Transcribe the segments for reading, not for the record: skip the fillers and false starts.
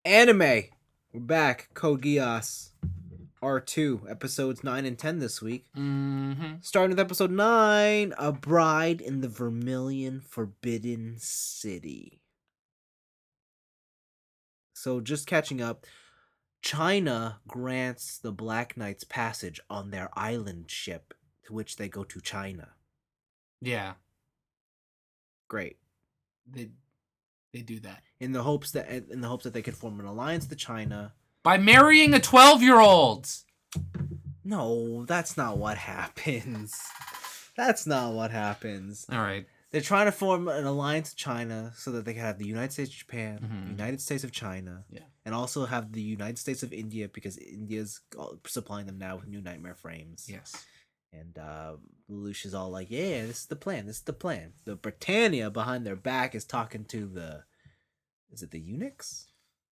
Anime. We're back. Code Geass. R2. Episodes 9 and 10 this week. Mm-hmm. Starting with episode 9. A Bride in the Vermilion Forbidden City. So just catching up. China grants the Black Knights passage on their island ship, to which they go to China. Yeah, Great. they do that In the hopes that they could form an alliance to China. by marrying a 12-year-old. No, that's not what happens. That's not what happens. All right. They're trying to form an alliance with China so that they can have the United States of Japan, Mhm. the United States of China, Yeah. and also have the United States of India because India's supplying them now with new Nightmare frames. Yes. And Lelouch is all like, yeah, this is the plan. This is the plan. The Britannia behind their back is talking to is it the eunuchs?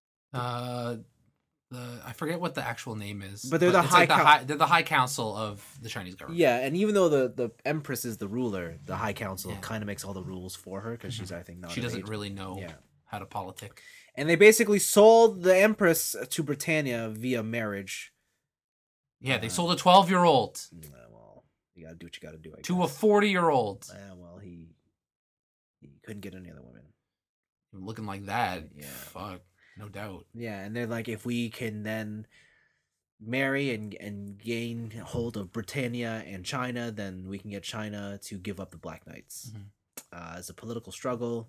I forget what the actual name is, But they're the it's they're the High Council of the Chinese government. Yeah, and even though the Empress is the ruler, the High Council Yeah. kind of makes all the rules for her because she's, I think, not She of doesn't age. really know Yeah. how to politic. And they basically sold the Empress to Britannia via marriage. Yeah, they sold a 12-year-old Well, you gotta do what you gotta do, I to a guess. 40-year-old. Well, he couldn't get any other women. Looking like that. Yeah. Fuck. No doubt. Yeah, and they're like, if we can then marry and gain hold of Britannia and China, then we can get China to give up the Black Knights. Mhm. It's a political struggle,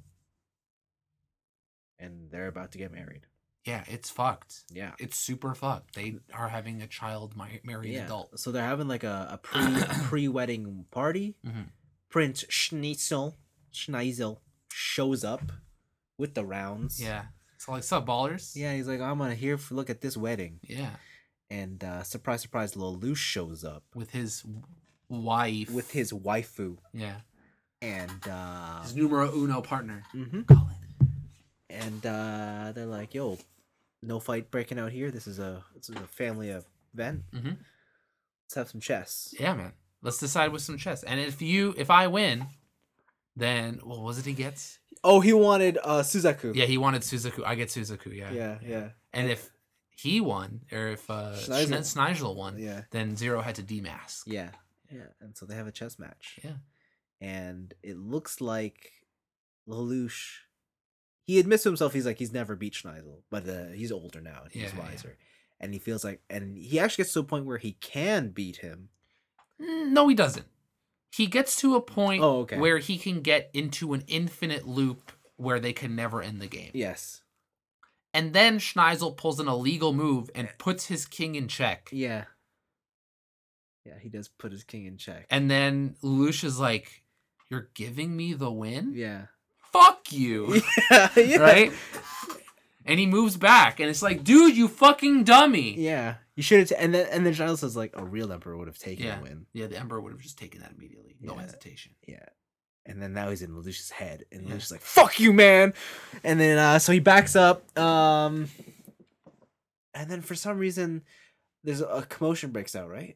and they're about to get married. Yeah, it's fucked. Yeah. It's super fucked. They are having a child marry an adult. So they're having like a pre-wedding party. Mhm. Prince Schnitzel shows up with the rounds. Yeah. So like, sup, ballers? Yeah, he's like, I'm gonna here for look at this wedding. Yeah. And surprise, surprise, Lelouch shows up With his wife. with his waifu. Yeah. And His numero uno partner. mhm. Colin. And they're like, yo, no fight breaking out here. This is a family event. Mhm. Let's have some chess. Yeah, man. Let's decide with some chess. And if I win, then what was it he gets? Oh, he wanted Suzaku. Yeah, he wanted Suzaku. I get Suzaku. Yeah. Yeah. And if he won, or if Snigel won, Yeah. then Zero had to demask. Yeah. And so they have a chess match. Yeah. And it looks like Lelouch, he admits to himself he's never beat Schneisel, but he's older now and he's wiser. And he feels like, and he actually gets to a point where he can beat him. No, he doesn't. He gets to a point okay. where he can get into an infinite loop where they can never end the game. Yes. And then Schneisel pulls an illegal move and puts his king in check. Yeah. Yeah, he does put his king in check. And then Lelouch is like, you're giving me the win? Yeah. Fuck you. Yeah. Right? And he moves back, and it's like, dude, you fucking dummy. Yeah. You should have, and then Schneisel says like, a real emperor would have taken the win. Yeah, the Emperor would have just taken that immediately. No hesitation. Yeah. And then now he's in Lelouch's head, and Lelouch's like, fuck you, man! And then, so he backs up, and then for some reason, there's a commotion breaks out, right?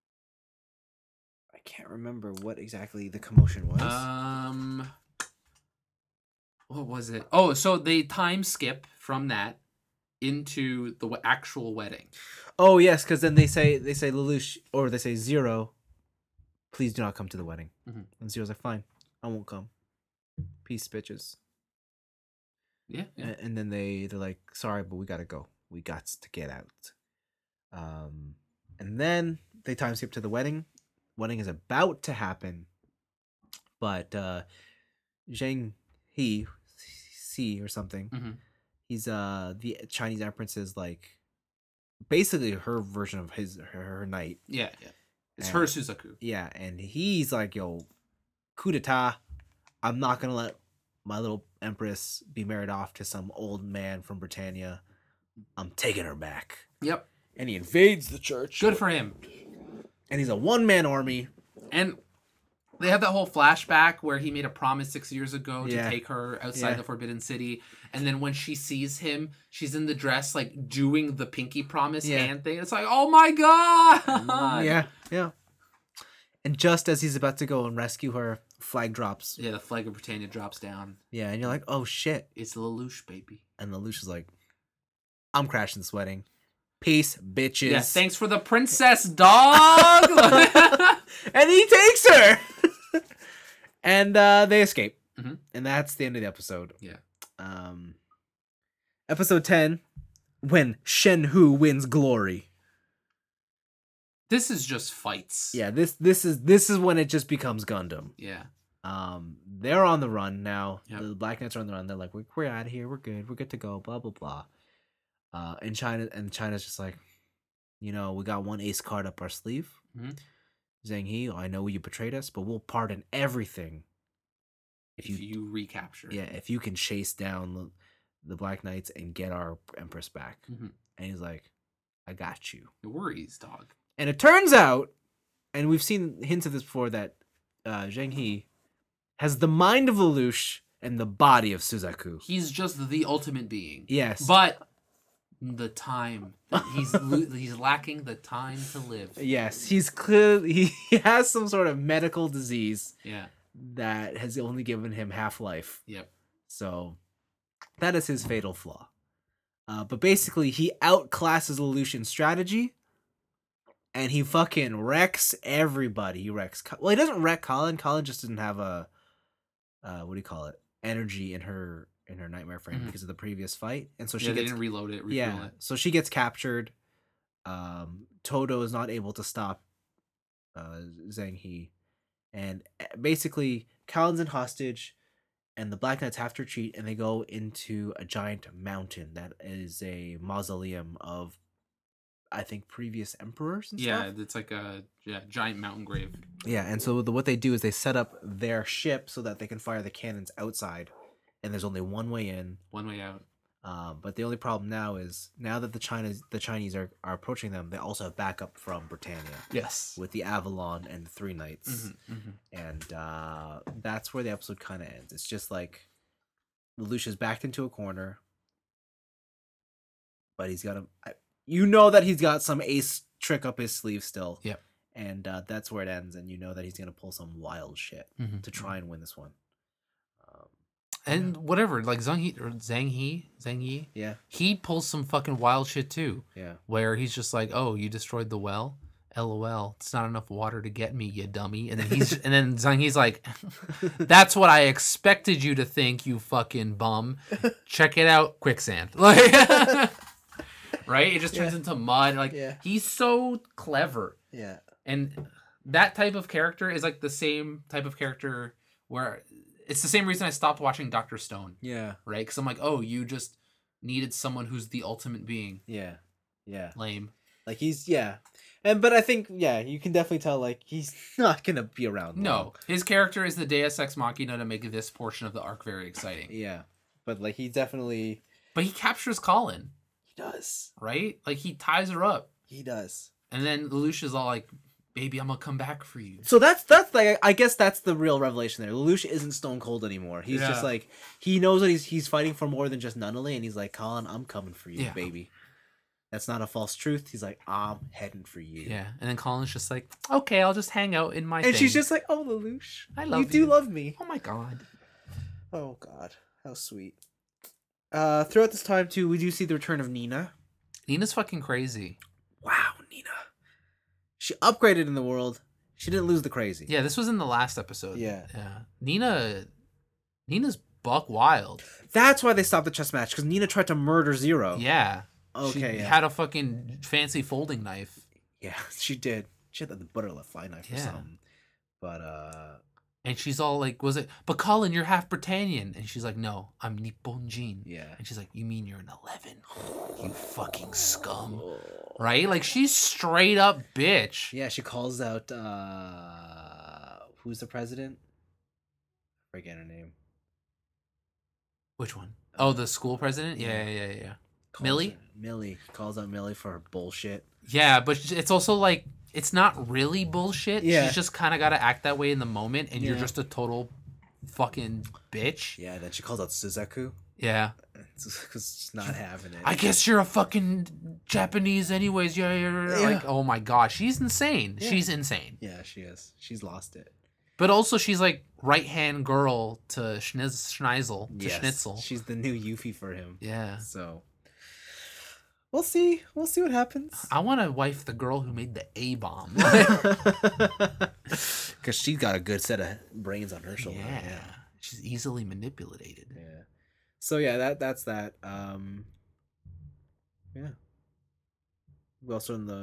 I can't remember what exactly the commotion was. What was it? Oh, so they time skip from that into the actual wedding. Oh, yes, because then they say Lelouch, or they say Zero, please do not come to the wedding. Mhm. And Zero's like, fine, I won't come. Peace, bitches. Yeah. And then they're like, sorry, but we gotta go. We got to get out. And then they time skip to the wedding. Wedding is about to happen, but Zheng He or something. Mhm. He's the Chinese empress is like basically her version of her knight. Yeah. It's her Suzaku. Yeah, and he's like, yo, coup d'etat. I'm not gonna let my little empress be married off to some old man from Britannia. I'm taking her back. Yep. And he invades the church. Good for him. And he's a one-man army. And they have that whole flashback where he made a promise 6 years ago to Yeah. take her outside the Forbidden City. And then when she sees him, she's in the dress, like, doing the pinky promise hand thing. It's like, oh my God! Yeah. And just as he's about to go and rescue her, flag drops. Yeah, the flag of Britannia drops down. Yeah, and you're like, oh shit. It's Lelouch, baby. And Lelouch is like, I'm crashing this wedding. Peace, bitches. Yeah, thanks for the princess, dog. And he takes her. And they escape. Mhm. And that's the end of the episode. Yeah. Episode 10, when Shenhu wins glory. This is just fights. Yeah, this is when it just becomes Gundam. Yeah. They're on the run now. Yep. The Black Knights are on the run. They're like, we're out of here. We're good to go. Blah blah blah. And China's just like, we got one ace card up our sleeve. Mhm. Zhang He, I know you betrayed us, but we'll pardon everything If you recapture. Yeah, if you can chase down the Black Knights and get our Empress back. Mhm. And he's like, I got you. No worries, dog. And it turns out, and we've seen hints of this before, that Zhang He has the mind of Lelouch and the body of Suzaku. He's just the ultimate being. Yes. But the time. He's lacking the time to live. Yes, he has some sort of medical disease Yeah. that has only given him half life. Yep. So that is his fatal flaw. But basically, he outclasses Lelouch in strategy, and he fucking wrecks everybody. He wrecks. Well, he doesn't wreck Colin. Colin just didn't have a energy in her nightmare frame because of the previous fight, and so they didn't reload it. Refuel it. So she gets captured. Todo is not able to stop Zhang He, and basically Colin's in hostage, and the Black Knights have to retreat, and they go into a giant mountain that is a mausoleum of, I think, previous emperors and stuff. Yeah, it's like a giant mountain grave. Yeah, and so what they do is they set up their ship so that they can fire the cannons outside, and there's only one way in, one way out. But the only problem now is that the Chinese are approaching them, they also have backup from Britannia. Yes. With the Avalon and the Three Knights. Mm-hmm, mm-hmm. And that's where the episode kind of ends. It's just like Lelouch is backed into a corner, but he's got that he's got some ace trick up his sleeve still. Yep. And that's where it ends, and that he's gonna pull some wild shit to try and win this one. And whatever, like Zhang Yi, yeah, he pulls some fucking wild shit too. Yeah, where he's just like, "Oh, you destroyed the well? LOL, it's not enough water to get me, you dummy." And then Zhang Yi's like, "That's what I expected you to think, you fucking bum. Check it out, quicksand." Like, right? It just turns into mud. Like, he's so clever. Yeah, and that type of character is like the same type of character where. It's the same reason I stopped watching Dr. Stone. Yeah. Right? Because I'm like, oh, you just needed someone who's the ultimate being. Yeah. Yeah. Lame. Like, but I think, you can definitely tell, like, he's not going to be around long. No. His character is the Deus Ex Machina to make this portion of the arc very exciting. Yeah. But, like, he definitely... But he captures Colin. He does. Right? Like, he ties her up. He does. And then Lelouch is all like... Baby, I'm gonna come back for you. So that's like, I guess that's the real revelation there. Lelouch isn't Stone Cold anymore. He's just like, he knows that he's fighting for more than just Nunnally, and he's like, Colin, I'm coming for you, baby. That's not a false truth. He's like, I'm heading for you. Yeah, and then Colin's just like, okay, I'll just hang out in my And she's just like, oh, Lelouch, I love you. You do love me. Oh my god. Oh god, how sweet. Throughout this time too, we do see the return of Nina. Nina's fucking crazy. Wow, Nina. She upgraded in the world. She didn't lose the crazy. Yeah, this was in the last episode. Yeah. Nina's buck wild. That's why they stopped the chess match, because Nina tried to murder Zero. Yeah. Okay. She had a fucking fancy folding knife. Yeah, she did. She had the butterfly knife or something. But and she's all like, but Colin, you're half Britannian. And she's like, no, I'm Nipponjin. Yeah. And she's like, you mean you're an 11? You fucking scum. Right? Like, she's straight up bitch. Yeah, she calls out, who's the president? I forget her name. Which one? Oh, the school president? Yeah. Millie? Millie. Calls out Millie for her bullshit. Yeah, but it's also like, it's not really bullshit. Yeah. She's just kind of got to act that way in the moment, and you're just a total fucking bitch. Yeah, then she calls out Suzaku. Yeah. Because she's not having it. I guess you're a fucking Japanese anyways. Yeah. Like, oh my god, she's insane. Yeah. She's insane. Yeah, she is. She's lost it. But also, she's like right-hand girl to Schnitzel. She's the new Yuffie for him. Yeah. So... we'll see. We'll see what happens. I want to wife the girl who made the A bomb. Because she's got a good set of brains on her shoulder. Yeah. She's easily manipulated. Yeah. So yeah, that's that. Yeah. We also in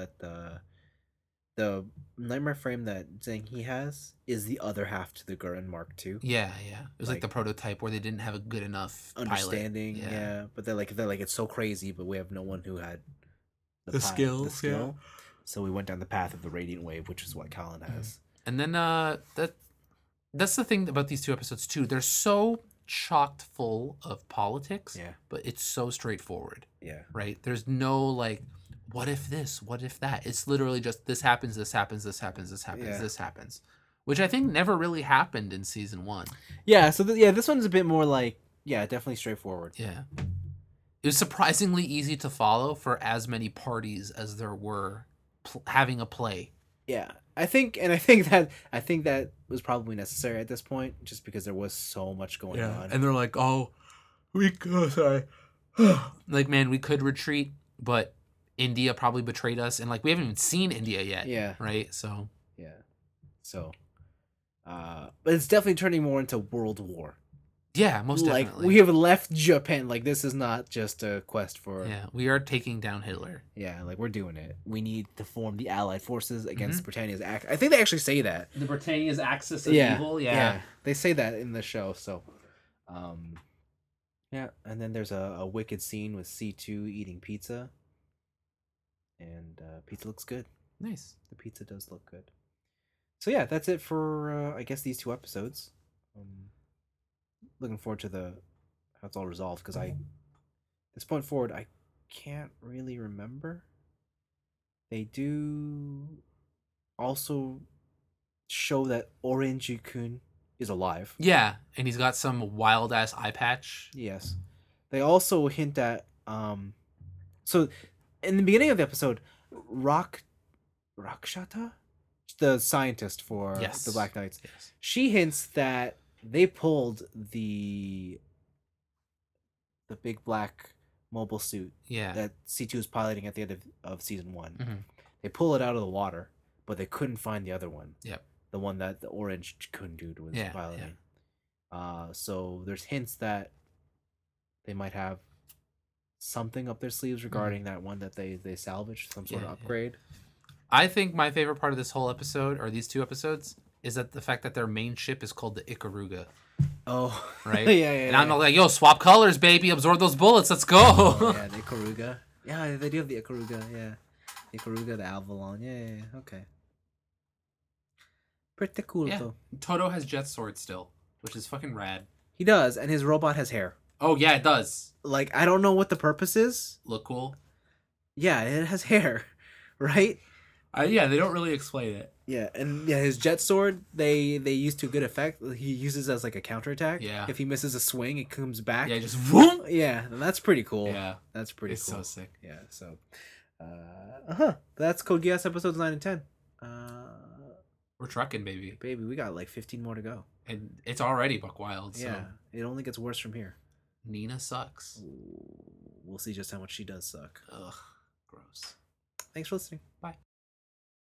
the nightmare frame that Zhang He has is the other half to the Gurren Mark II. Yeah. It was like the prototype where they didn't have a good enough understanding. Pilot. Yeah. But they're like it's so crazy, but we have no one who had the skill. Yeah. So we went down the path of the Radiant Wave, which is what Callan has. And then that's the thing about these two episodes too. They're so chocked full of politics. Yeah. But it's so straightforward. Yeah. Right? There's no like, what if this? What if that? It's literally just this happens, this happens, this happens, this happens, this happens. Which I think never really happened in season 1. Yeah, so this one's a bit more like, definitely straightforward. Yeah. It was surprisingly easy to follow for as many parties as there were having a play. Yeah. I think that was probably necessary at this point, just because there was so much going on. And they're like, oh, we could, like, man, we could retreat, but India probably betrayed us, and like we haven't even seen India yet. Yeah. Right. So. Yeah. So. But it's definitely turning more into World War. Yeah, most definitely. Like we have left Japan. Like this is not just a quest for. Yeah, we are taking down Hitler. Yeah, like we're doing it. We need to form the Allied forces against Britannia's act. I think they actually say that. The Britannia's axis of evil. Yeah, they say that in the show. So, yeah, and then there's a wicked scene with C2 eating pizza, and pizza looks good. Nice. The pizza does look good. So yeah, that's it for I guess these 2 episodes. Looking forward to how it's all resolved, because this point forward I can't really remember. They do also show that Orange-kun is alive. Yeah, and he's got some wild ass eye patch. Yes. They also hint at so in the beginning of the episode, Rakshata, the scientist for the Black Knights, she hints that they pulled the big black mobile suit that C2 is piloting at the end of season 1. Mm-hmm. They pull it out of the water, but they couldn't find the other one. Yep. The one that the Orange-kun dude was piloting. Yeah. So there's hints that they might have something up their sleeves regarding that one that they salvaged, some sort of upgrade. I think my favorite part of this whole episode, or these 2 episodes, is that the fact that their main ship is called the Ikaruga. Oh. Right? Yeah. And I'm like, yo, swap colors, baby. Absorb those bullets. Let's go. Oh, yeah, the Ikaruga. Yeah, they do have the Ikaruga. Yeah. The Ikaruga, the Avalon. Yeah. Okay. Pretty cool, though. Toto has jet sword still, which is fucking rad. He does, and his robot has hair. Oh, yeah, it does. Like, I don't know what the purpose is. Look cool? Yeah, it has hair, right? Yeah, they don't really explain it. Yeah, and his jet sword, they use to good effect. He uses as like a counterattack. Yeah. If he misses a swing, it comes back. Yeah, just whoom! Yeah, and that's pretty cool. Yeah. That's pretty cool. It's so sick. Yeah, so that's Code Geass episodes 9 and 10. We're trucking, baby. Baby, we got like 15 more to go. And it's already buck wild, so. Yeah, it only gets worse from here. Nina sucks. Ooh, we'll see just how much she does suck. Ugh, gross. Thanks for listening. Bye.